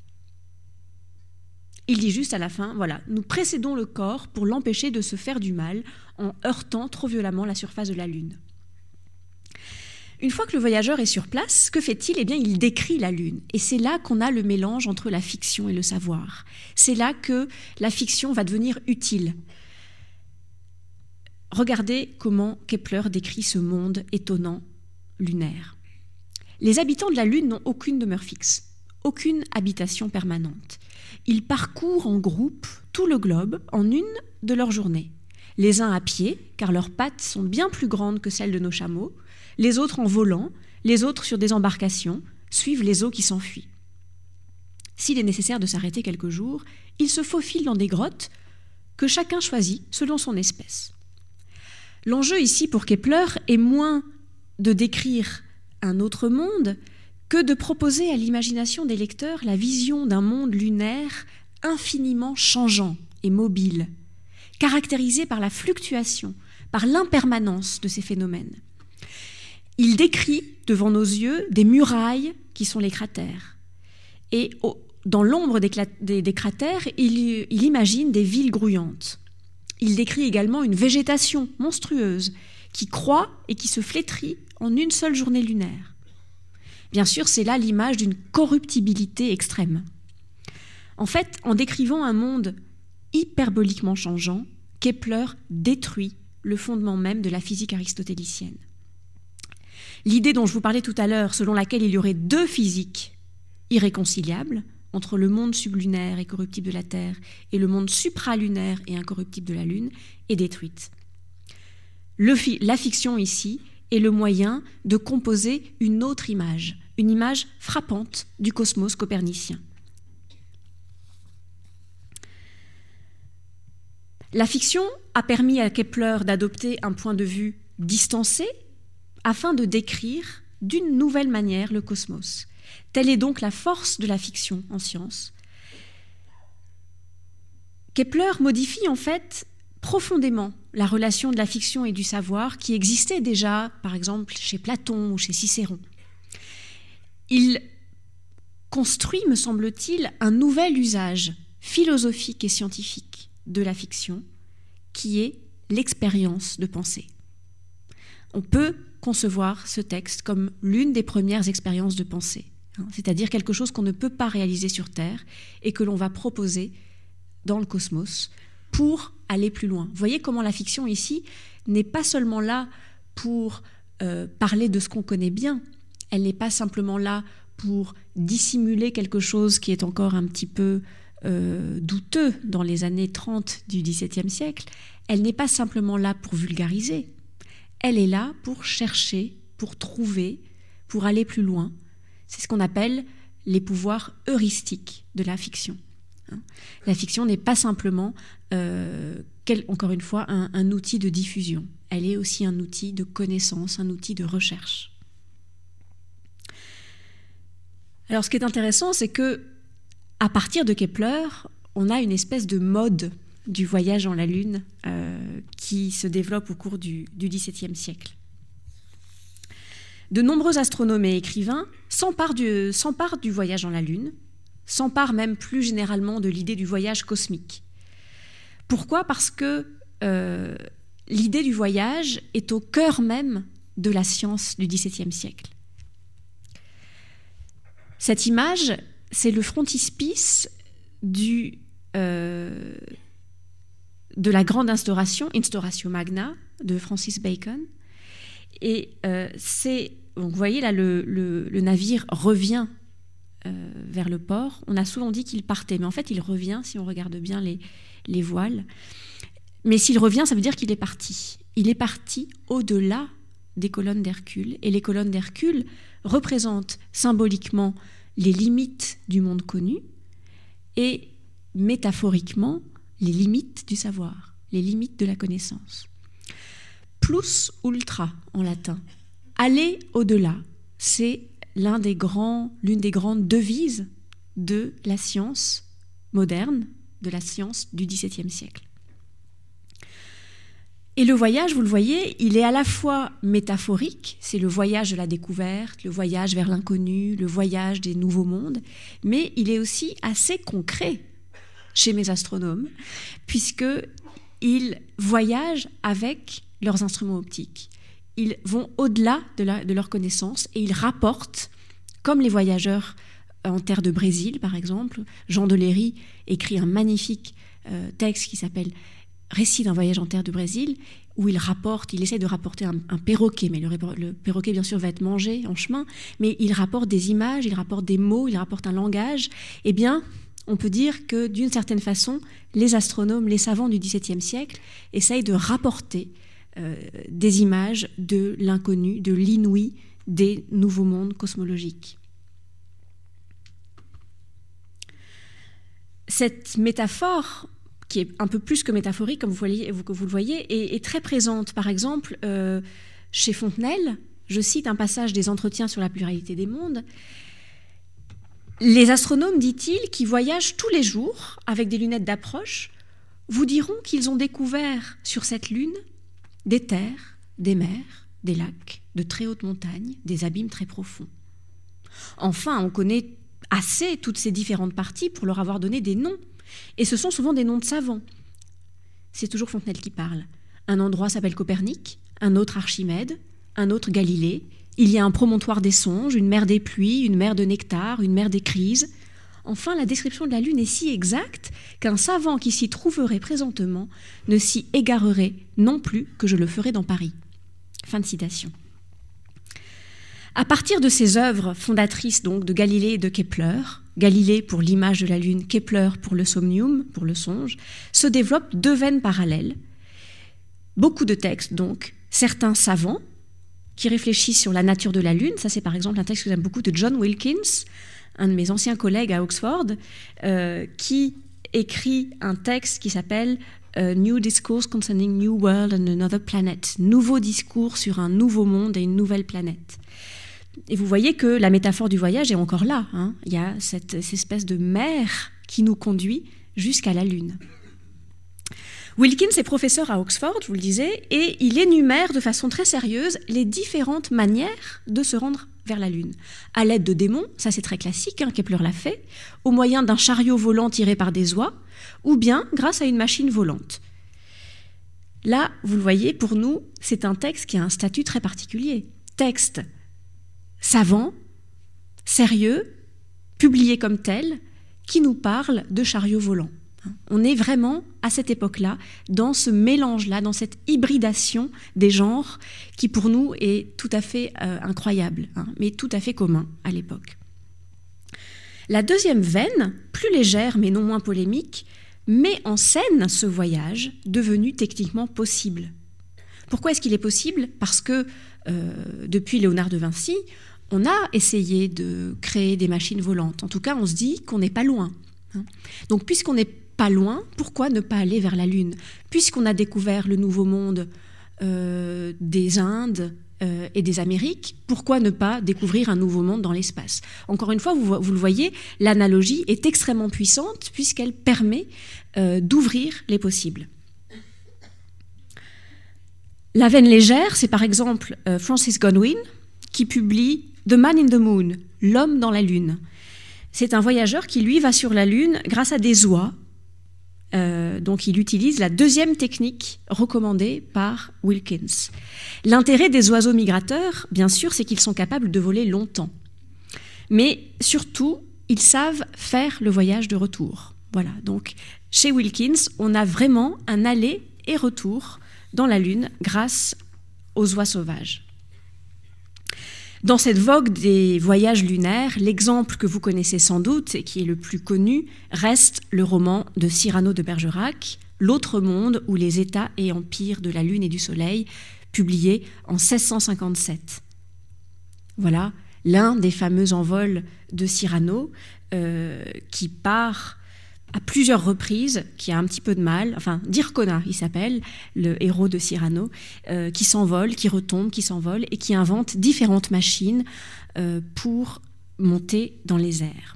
Il dit juste à la fin, voilà, nous précédons le corps pour l'empêcher de se faire du mal en heurtant trop violemment la surface de la Lune. Une fois que le voyageur est sur place, que fait-il ? Eh bien, il décrit la Lune. Et c'est là qu'on a le mélange entre la fiction et le savoir. C'est là que la fiction va devenir utile. Regardez comment Kepler décrit ce monde étonnant lunaire. Les habitants de la Lune n'ont aucune demeure fixe, aucune habitation permanente. Ils parcourent en groupe tout le globe en une de leurs journées. Les uns à pied, car leurs pattes sont bien plus grandes que celles de nos chameaux, les autres en volant, les autres sur des embarcations, suivent les eaux qui s'enfuient. S'il est nécessaire de s'arrêter quelques jours, ils se faufilent dans des grottes que chacun choisit selon son espèce. L'enjeu ici pour Kepler est moins de décrire un autre monde que de proposer à l'imagination des lecteurs la vision d'un monde lunaire infiniment changeant et mobile, caractérisé par la fluctuation, par l'impermanence de ces phénomènes. Il décrit devant nos yeux des murailles qui sont les cratères. Et dans l'ombre des cratères, il imagine des villes grouillantes. Il décrit également une végétation monstrueuse qui croît et qui se flétrit en une seule journée lunaire. Bien sûr, c'est là l'image d'une corruptibilité extrême. En fait, en décrivant un monde hyperboliquement changeant, Kepler détruit le fondement même de la physique aristotélicienne. L'idée dont je vous parlais tout à l'heure, selon laquelle il y aurait deux physiques irréconciliables, entre le monde sublunaire et corruptible de la Terre et le monde supralunaire et incorruptible de la Lune, est détruite. La fiction ici est le moyen de composer une autre image, une image frappante du cosmos copernicien. La fiction a permis à Kepler d'adopter un point de vue distancé afin de décrire d'une nouvelle manière le cosmos. Telle est donc la force de la fiction en sciences. Kepler modifie en fait profondément la relation de la fiction et du savoir qui existait déjà, par exemple, chez Platon ou chez Cicéron. Il construit, me semble-t-il, un nouvel usage philosophique et scientifique de la fiction, qui est l'expérience de pensée. On peut concevoir ce texte comme l'une des premières expériences de pensée, c'est-à-dire quelque chose qu'on ne peut pas réaliser sur Terre et que l'on va proposer dans le cosmos pour aller plus loin. Vous voyez comment la fiction ici n'est pas seulement là pour parler de ce qu'on connaît bien, elle n'est pas simplement là pour dissimuler quelque chose qui est encore un petit peu douteux dans les années 30 du XVIIe siècle, elle n'est pas simplement là pour vulgariser, elle est là pour chercher, pour trouver, pour aller plus loin. C'est ce qu'on appelle les pouvoirs heuristiques de la fiction. La fiction n'est pas simplement, encore une fois, un outil de diffusion. Elle est aussi un outil de connaissance, un outil de recherche. Alors, ce qui est intéressant, c'est que, à partir de Kepler, on a une espèce de mode du voyage en la Lune qui se développe au cours du XVIIe siècle. De nombreux astronomes et écrivains s'emparent du voyage en la Lune, s'emparent même plus généralement de l'idée du voyage cosmique. Pourquoi ? Parce que l'idée du voyage est au cœur même de la science du XVIIe siècle. Cette image, c'est le frontispice de la grande instauration, Instauratio Magna, de Francis Bacon. Et c'est donc vous voyez là, le navire revient vers le port. On a souvent dit qu'il partait, mais en fait, il revient, si on regarde bien les voiles. Mais s'il revient, ça veut dire qu'il est parti. Il est parti au-delà des colonnes d'Hercule. Et les colonnes d'Hercule représentent symboliquement les limites du monde connu et métaphoriquement les limites du savoir, les limites de la connaissance. Plus ultra en latin. Aller au-delà, c'est l'une des grandes devises de la science moderne, de la science du XVIIe siècle. Et le voyage, vous le voyez, il est à la fois métaphorique, c'est le voyage de la découverte, le voyage vers l'inconnu, le voyage des nouveaux mondes, mais il est aussi assez concret chez mes astronomes, puisqu'ils voyagent avec leurs instruments optiques. Ils vont au-delà de leur connaissance et ils rapportent, comme les voyageurs en terre de Brésil, par exemple. Jean de Léry écrit un magnifique texte qui s'appelle « Récit d'un voyage en terre de Brésil », où il essaie de rapporter un perroquet, mais le perroquet, bien sûr, va être mangé en chemin, mais il rapporte des images, il rapporte des mots, il rapporte un langage. Eh bien, on peut dire que, d'une certaine façon, les astronomes, les savants du XVIIe siècle essayent de rapporter des images de l'inconnu, de l'inouï, des nouveaux mondes cosmologiques. Cette métaphore, qui est un peu plus que métaphorique, comme vous le voyez, est très présente. Par exemple, chez Fontenelle, je cite un passage des Entretiens sur la pluralité des mondes. Les astronomes, dit-il, qui voyagent tous les jours avec des lunettes d'approche, vous diront qu'ils ont découvert sur cette lune des terres, des mers, des lacs, de très hautes montagnes, des abîmes très profonds. Enfin, on connaît assez toutes ces différentes parties pour leur avoir donné des noms. Et ce sont souvent des noms de savants. C'est toujours Fontenelle qui parle. Un endroit s'appelle Copernic, un autre Archimède, un autre Galilée. Il y a un promontoire des songes, une mer des pluies, une mer de nectar, une mer des crises. Enfin, la description de la Lune est si exacte qu'un savant qui s'y trouverait présentement ne s'y égarerait non plus que je le ferais dans Paris. Fin de citation. À partir de ces œuvres fondatrices donc de Galilée et de Kepler, Galilée pour l'image de la Lune, Kepler pour le somnium, pour le songe, se développent deux veines parallèles. Beaucoup de textes donc, certains savants qui réfléchissent sur la nature de la Lune, ça c'est par exemple un texte que j'aime beaucoup de John Wilkins, un de mes anciens collègues à Oxford, qui écrit un texte qui s'appelle New Discourse Concerning New World and Another Planet, nouveau discours sur un nouveau monde et une nouvelle planète. Et vous voyez que la métaphore du voyage est encore là. Hein. Il y a cette espèce de mer qui nous conduit jusqu'à la Lune. Wilkins est professeur à Oxford, je vous le disais, et il énumère de façon très sérieuse les différentes manières de se rendre vers la Lune. À l'aide de démons, ça c'est très classique, hein, Kepler l'a fait, au moyen d'un chariot volant tiré par des oies, ou bien grâce à une machine volante. Là, vous le voyez, pour nous, c'est un texte qui a un statut très particulier. Texte savant, sérieux, publié comme tel, qui nous parle de chariot volant. On est vraiment, à cette époque-là, dans ce mélange-là, dans cette hybridation des genres qui, pour nous, est tout à fait incroyable, hein, mais tout à fait commun à l'époque. La deuxième veine, plus légère mais non moins polémique, met en scène ce voyage devenu techniquement possible. Pourquoi est-ce qu'il est possible ? Parce que, depuis Léonard de Vinci, on a essayé de créer des machines volantes. En tout cas, on se dit qu'on n'est pas loin. Hein. Donc, puisqu'on n'est pas loin, pourquoi ne pas aller vers la Lune ? Puisqu'on a découvert le nouveau monde des Indes et des Amériques, pourquoi ne pas découvrir un nouveau monde dans l'espace ? Encore une fois, vous le voyez, l'analogie est extrêmement puissante puisqu'elle permet d'ouvrir les possibles. La veine légère, c'est par exemple Francis Godwin qui publie The Man in the Moon, l'homme dans la Lune. C'est un voyageur qui, lui, va sur la Lune grâce à des oies. Donc il utilise la deuxième technique recommandée par Wilkins. L'intérêt des oiseaux migrateurs, bien sûr, c'est qu'ils sont capables de voler longtemps. Mais surtout, ils savent faire le voyage de retour. Voilà, donc chez Wilkins, on a vraiment un aller et retour dans la Lune grâce aux oies sauvages. Dans cette vogue des voyages lunaires, l'exemple que vous connaissez sans doute et qui est le plus connu reste le roman de Cyrano de Bergerac, L'autre monde ou les États et empires de la Lune et du Soleil, publié en 1657. Voilà l'un des fameux envols de Cyrano qui part à plusieurs reprises, qui a un petit peu de mal, enfin D'Ircona il s'appelle, le héros de Cyrano, qui s'envole, qui retombe, qui s'envole et qui invente différentes machines pour monter dans les airs.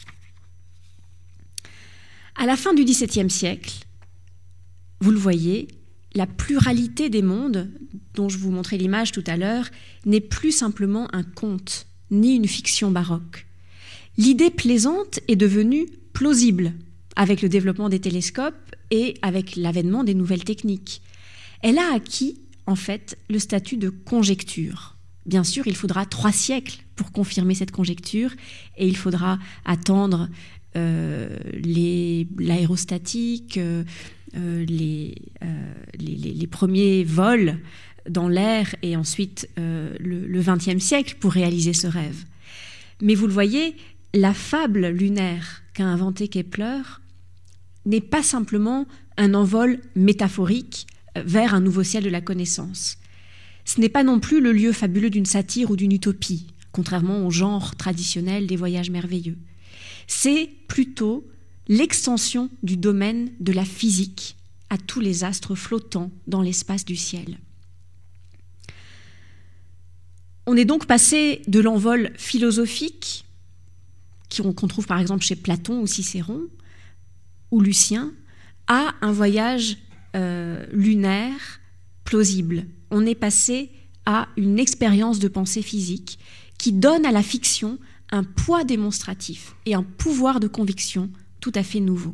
À la fin du XVIIe siècle, vous le voyez, la pluralité des mondes, dont je vous montrais l'image tout à l'heure, n'est plus simplement un conte, ni une fiction baroque. L'idée plaisante est devenue plausible, avec le développement des télescopes et avec l'avènement des nouvelles techniques. Elle a acquis, en fait, le statut de conjecture. Bien sûr, il faudra 3 siècles pour confirmer cette conjecture, et il faudra attendre l'aérostatique, les premiers vols dans l'air et ensuite le XXe siècle pour réaliser ce rêve. Mais vous le voyez, la fable lunaire qu'a inventée Kepler n'est pas simplement un envol métaphorique vers un nouveau ciel de la connaissance. Ce n'est pas non plus le lieu fabuleux d'une satire ou d'une utopie, contrairement au genre traditionnel des voyages merveilleux. C'est plutôt l'extension du domaine de la physique à tous les astres flottants dans l'espace du ciel. On est donc passé de l'envol philosophique, qu'on trouve par exemple chez Platon ou Cicéron, ou Lucien, à un voyage lunaire plausible. On est passé à une expérience de pensée physique qui donne à la fiction un poids démonstratif et un pouvoir de conviction tout à fait nouveau.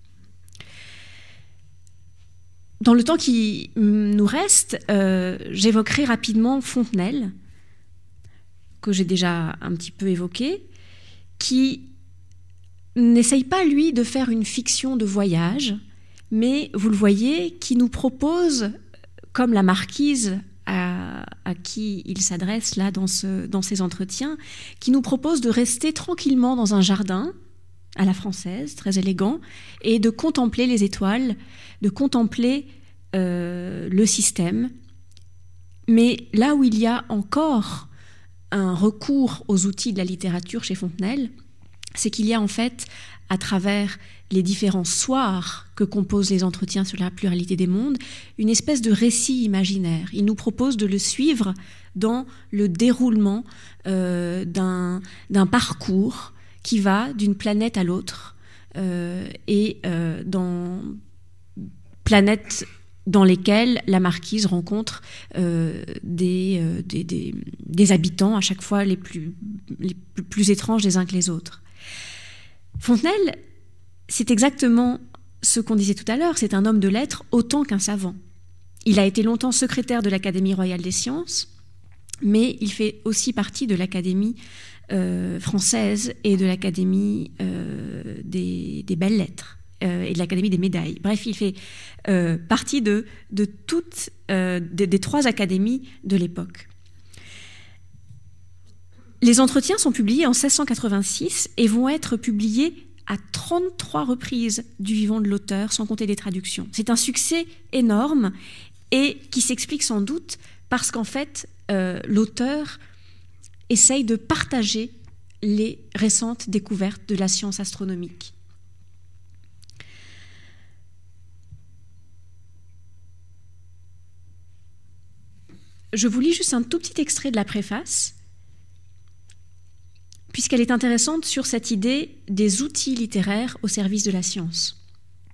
Dans le temps qui nous reste, j'évoquerai rapidement Fontenelle, que j'ai déjà un petit peu évoqué, qui n'essaye pas, lui, de faire une fiction de voyage, mais, vous le voyez, qui nous propose, comme la marquise à qui il s'adresse là dans ces entretiens, qui nous propose de rester tranquillement dans un jardin, à la française, très élégant, et de contempler les étoiles, de contempler le système. Mais là où il y a encore un recours aux outils de la littérature chez Fontenelle, c'est qu'il y a en fait, à travers les différents soirs que composent les entretiens sur la pluralité des mondes, une espèce de récit imaginaire. Il nous propose de le suivre dans le déroulement d'un parcours qui va d'une planète à l'autre et dans planètes dans lesquelles la marquise rencontre des habitants, à chaque fois les plus étranges les uns que les autres. Fontenelle, c'est exactement ce qu'on disait tout à l'heure, c'est un homme de lettres autant qu'un savant. Il a été longtemps secrétaire de l'Académie royale des sciences, mais il fait aussi partie de l'Académie française et de l'Académie des belles lettres et de l'Académie des médailles. Bref, il fait partie de toutes des 3 académies de l'époque. Les entretiens sont publiés en 1686 et vont être publiés à 33 reprises du vivant de l'auteur, sans compter des traductions. C'est un succès énorme et qui s'explique sans doute parce qu'en fait, l'auteur essaye de partager les récentes découvertes de la science astronomique. Je vous lis juste un tout petit extrait de la préface, puisqu'elle est intéressante sur cette idée des outils littéraires au service de la science.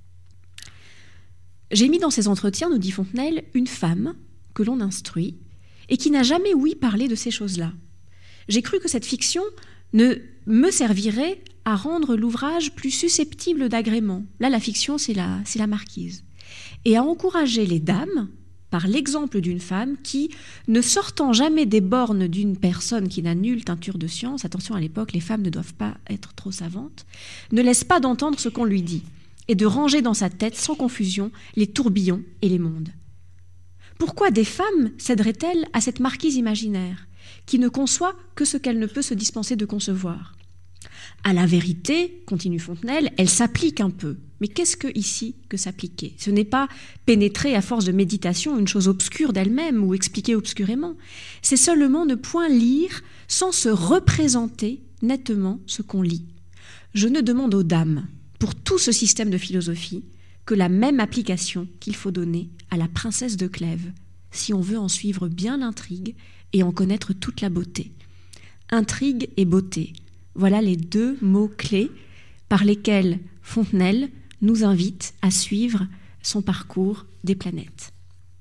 J'ai mis dans ces entretiens, nous dit Fontenelle, une femme que l'on instruit et qui n'a jamais ouï parler de ces choses-là. J'ai cru que cette fiction ne me servirait à rendre l'ouvrage plus susceptible d'agrément. Là, la fiction, c'est la marquise. Et à encourager les dames, par l'exemple d'une femme qui, ne sortant jamais des bornes d'une personne qui n'a nulle teinture de science, attention à l'époque, les femmes ne doivent pas être trop savantes, ne laisse pas d'entendre ce qu'on lui dit, et de ranger dans sa tête sans confusion les tourbillons et les mondes. Pourquoi des femmes céderaient-elles à cette marquise imaginaire ? qui ne conçoit que ce qu'elle ne peut se dispenser de concevoir. À la vérité, continue Fontenelle, elle s'applique un peu. Mais qu'est-ce que ici que s'appliquer ? Ce n'est pas pénétrer à force de méditation une chose obscure d'elle-même ou expliquer obscurément. C'est seulement ne point lire sans se représenter nettement ce qu'on lit. Je ne demande aux dames, pour tout ce système de philosophie, que la même application qu'il faut donner à la princesse de Clèves, si on veut en suivre bien l'intrigue et en connaître toute la beauté. Intrigue et beauté, voilà les deux mots-clés par lesquels Fontenelle nous invite à suivre son parcours des planètes.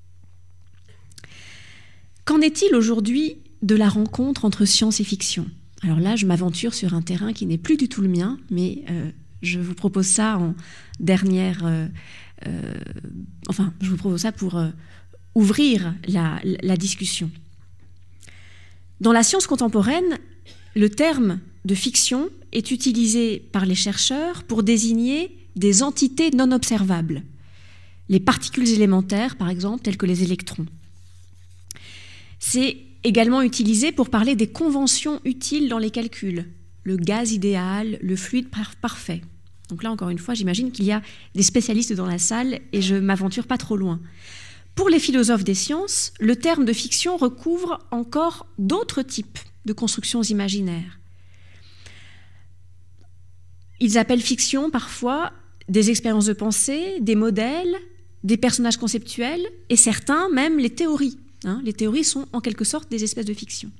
Qu'en est-il aujourd'hui de la rencontre entre science et fiction ? Alors là, je m'aventure sur un terrain qui n'est plus du tout le mien, mais je vous propose ça en dernière... je vous propose ça pour ouvrir la discussion. Dans la science contemporaine, le terme de fiction est utilisé par les chercheurs pour désigner des entités non observables, les particules élémentaires, par exemple, telles que les électrons. C'est également utilisé pour parler des conventions utiles dans les calculs, le gaz idéal, le fluide parfait. Donc là, encore une fois, j'imagine qu'il y a des spécialistes dans la salle et je ne m'aventure pas trop loin. Pour les philosophes des sciences, le terme de fiction recouvre encore d'autres types de constructions imaginaires. Ils appellent fiction parfois des expériences de pensée, des modèles, des personnages conceptuels et certains même les théories. Les théories sont en quelque sorte des espèces de fiction.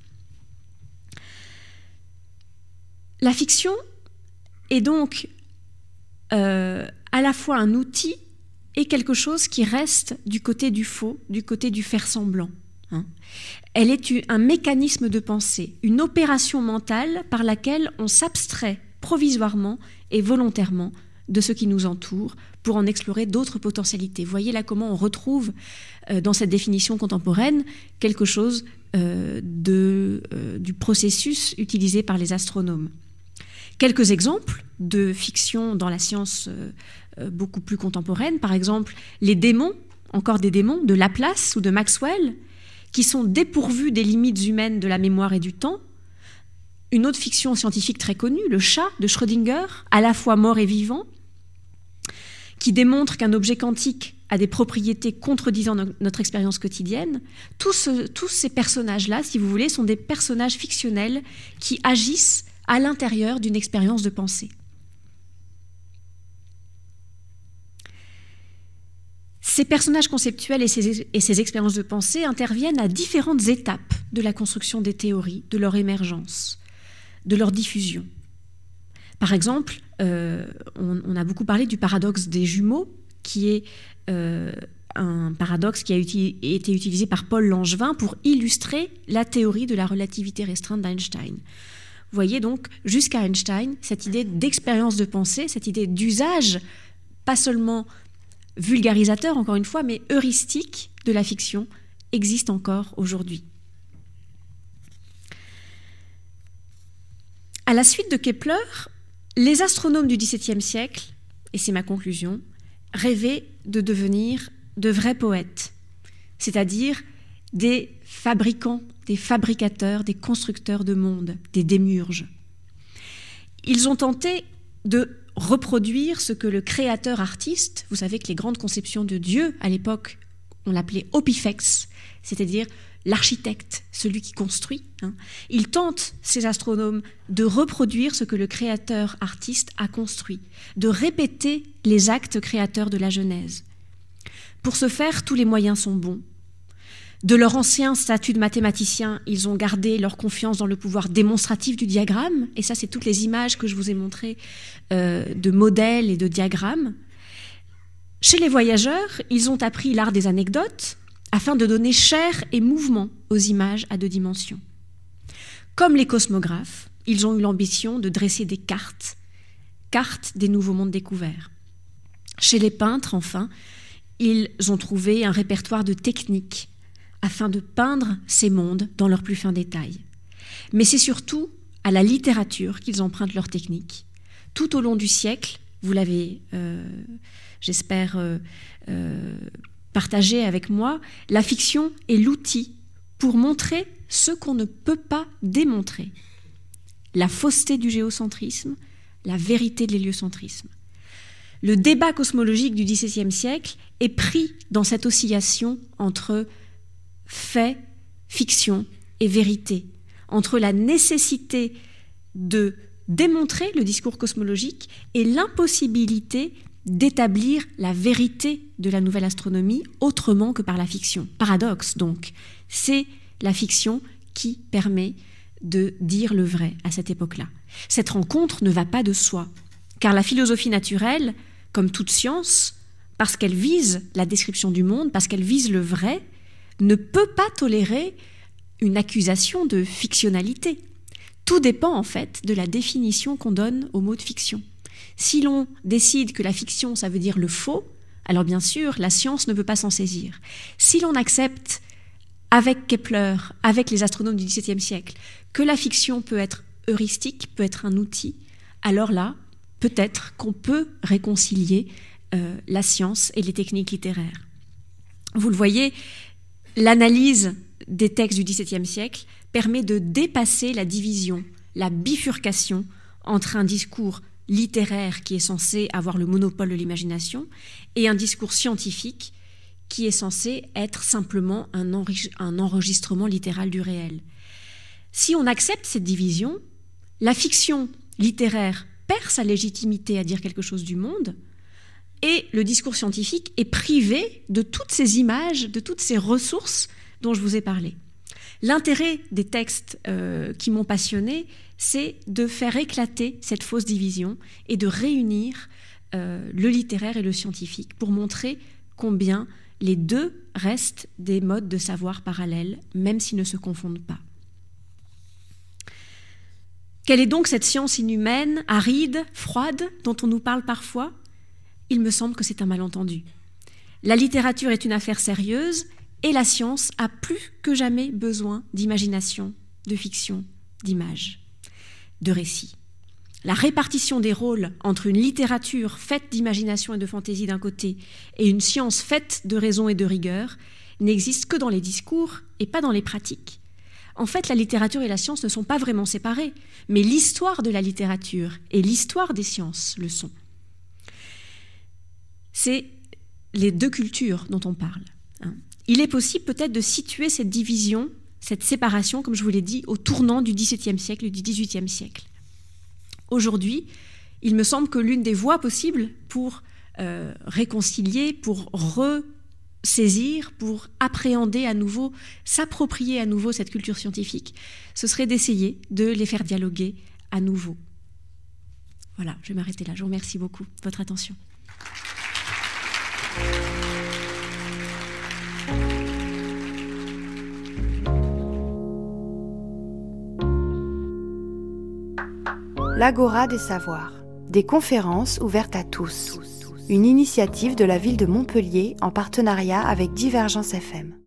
La fiction est donc à la fois un outil et quelque chose qui reste du côté du faux, du côté du faire semblant. Elle est un mécanisme de pensée, une opération mentale par laquelle on s'abstrait provisoirement et volontairement de ce qui nous entoure pour en explorer d'autres potentialités. Voyez là comment on retrouve dans cette définition contemporaine quelque chose du processus utilisé par les astronomes. Quelques exemples de fiction dans la science beaucoup plus contemporaine, par exemple les démons, encore des démons, de Laplace ou de Maxwell, qui sont dépourvus des limites humaines de la mémoire et du temps. Une autre fiction scientifique très connue, le chat de Schrödinger, à la fois mort et vivant, qui démontre qu'un objet quantique a des propriétés contredisant notre expérience quotidienne. Tous ces personnages-là, si vous voulez, sont des personnages fictionnels qui agissent à l'intérieur d'une expérience de pensée. Ces personnages conceptuels et ces expériences de pensée interviennent à différentes étapes de la construction des théories, de leur émergence, de leur diffusion. Par exemple, on a beaucoup parlé du paradoxe des jumeaux, qui est un paradoxe qui a été utilisé par Paul Langevin pour illustrer la théorie de la relativité restreinte d'Einstein. Vous voyez donc, jusqu'à Einstein, cette idée d'expérience de pensée, cette idée d'usage, pas seulement vulgarisateur, encore une fois, mais heuristique de la fiction, existe encore aujourd'hui. À la suite de Kepler, les astronomes du XVIIe siècle, et c'est ma conclusion, rêvaient de devenir de vrais poètes, c'est-à-dire des fabricants, des fabricateurs, des constructeurs de monde, des démiurges. Ils ont tenté de reproduire ce que le créateur artiste, vous savez que les grandes conceptions de Dieu, à l'époque, on l'appelait opifex, c'est-à-dire l'architecte, celui qui construit. Ils tentent, ces astronomes, de reproduire ce que le créateur artiste a construit, de répéter les actes créateurs de la Genèse. Pour ce faire, tous les moyens sont bons. De leur ancien statut de mathématiciens, ils ont gardé leur confiance dans le pouvoir démonstratif du diagramme, et ça, c'est toutes les images que je vous ai montrées de modèles et de diagrammes. Chez les voyageurs, ils ont appris l'art des anecdotes afin de donner chair et mouvement aux images à 2 dimensions. Comme les cosmographes, ils ont eu l'ambition de dresser des cartes des nouveaux mondes découverts. Chez les peintres, enfin, ils ont trouvé un répertoire de techniques afin de peindre ces mondes dans leur plus fin détail. Mais c'est surtout à la littérature qu'ils empruntent leurs techniques. Tout au long du siècle, vous l'avez, j'espère, partagé avec moi, la fiction est l'outil pour montrer ce qu'on ne peut pas démontrer. La fausseté du géocentrisme, la vérité de l'héliocentrisme. Le débat cosmologique du XVIIe siècle est pris dans cette oscillation entre fait, fiction et vérité, entre la nécessité de démontrer le discours cosmologique et l'impossibilité d'établir la vérité de la nouvelle astronomie autrement que par la fiction. Paradoxe donc, c'est la fiction qui permet de dire le vrai à cette époque-là. Cette rencontre ne va pas de soi, car la philosophie naturelle, comme toute science, parce qu'elle vise la description du monde, parce qu'elle vise le vrai, ne peut pas tolérer une accusation de fictionnalité. Tout dépend en fait de la définition qu'on donne au mot de fiction. Si l'on décide que la fiction, ça veut dire le faux, alors bien sûr, la science ne peut pas s'en saisir. Si l'on accepte, avec Kepler, avec les astronomes du XVIIe siècle, que la fiction peut être heuristique, peut être un outil, alors là, peut-être qu'on peut réconcilier la science et les techniques littéraires. Vous le voyez, l'analyse des textes du XVIIe siècle permet de dépasser la division, la bifurcation entre un discours littéraire qui est censé avoir le monopole de l'imagination et un discours scientifique qui est censé être simplement un enregistrement littéral du réel. Si on accepte cette division, la fiction littéraire perd sa légitimité à dire quelque chose du monde et le discours scientifique est privé de toutes ces images, de toutes ces ressources dont je vous ai parlé. L'intérêt des textes qui m'ont passionné, c'est de faire éclater cette fausse division et de réunir le littéraire et le scientifique pour montrer combien les deux restent des modes de savoir parallèles, même s'ils ne se confondent pas. Quelle est donc cette science inhumaine, aride, froide, dont on nous parle parfois ? Il me semble que c'est un malentendu. La littérature est une affaire sérieuse et la science a plus que jamais besoin d'imagination, de fiction, d'images, de récits. La répartition des rôles entre une littérature faite d'imagination et de fantaisie d'un côté et une science faite de raison et de rigueur n'existe que dans les discours et pas dans les pratiques. En fait, la littérature et la science ne sont pas vraiment séparées, mais l'histoire de la littérature et l'histoire des sciences le sont. C'est les deux cultures dont on parle. Il est possible peut-être de situer cette division, cette séparation, comme je vous l'ai dit, au tournant du XVIIe siècle et du XVIIIe siècle. Aujourd'hui, il me semble que l'une des voies possibles pour réconcilier, pour ressaisir, pour appréhender à nouveau, s'approprier à nouveau cette culture scientifique, ce serait d'essayer de les faire dialoguer à nouveau. Voilà, je vais m'arrêter là. Je vous remercie beaucoup de votre attention. L'Agora des Savoirs, des conférences ouvertes à tous. Une initiative de la ville de Montpellier en partenariat avec Divergence FM.